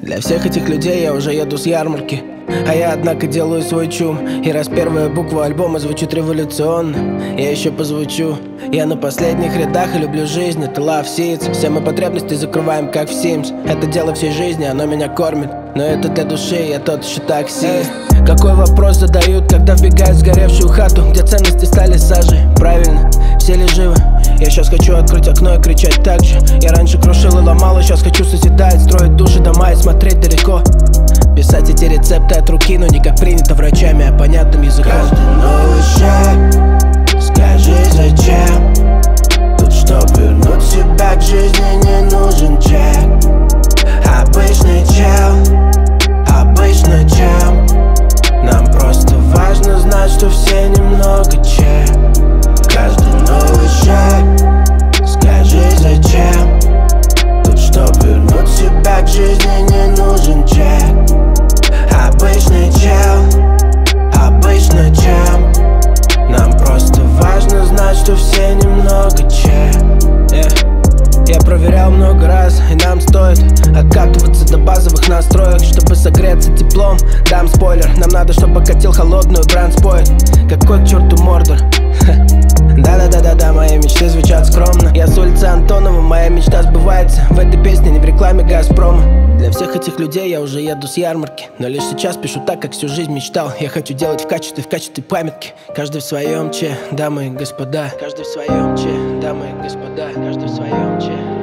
Для всех этих людей я уже еду с ярмарки, а я, однако, делаю свой чум. И раз первая буква альбома звучит революционно, я еще позвучу. Я на последних рядах и люблю жизнь, это love seeds. Все мы потребности закрываем, как в Sims. Это дело всей жизни, оно меня кормит, но это для души, я тот еще таксист. Какой вопрос задают, когда вбегают в сгоревшую хату, где ценности стали сажей? Правильно, все ли живы? Я сейчас хочу открыть окно и кричать так же. Я раньше крушил и ломал, и сейчас хочу созидать, строить души, дома и смотреть далеко. Писать эти рецепты от руки, но не как принято врачами, а понятным языком. Каждый новый шаг, скажи зачем? Тут, чтоб вернуть себя к жизни, не нужен чек. Обычный чел, обычно чем? Нам просто важно знать, что все немного чек. Каждый новый шаг, скажи зачем? Тут, чтоб вернуть себя к жизни, не нужен чек. Обычный чел, обычно чем? Нам просто важно знать, что все немного чек. Я проверял много раз, и нам стоит откатываться до базовых настроек, чтобы согреться теплом. Дам спойлер, нам надо, чтобы катил холодную бранспоет. Какой к черту Мордор? Да-да-да-да-да, мои мечты звучат скромно. Я с улицы Антонова, моя мечта сбывается. В этой песне, не в рекламе Газпрома. Для всех этих людей я уже еду с ярмарки, но лишь сейчас пишу так, как всю жизнь мечтал. Я хочу делать в качестве памятки. Каждый в своем че, дамы и господа. Каждый в своем че, дамы и господа. Каждый в своем че.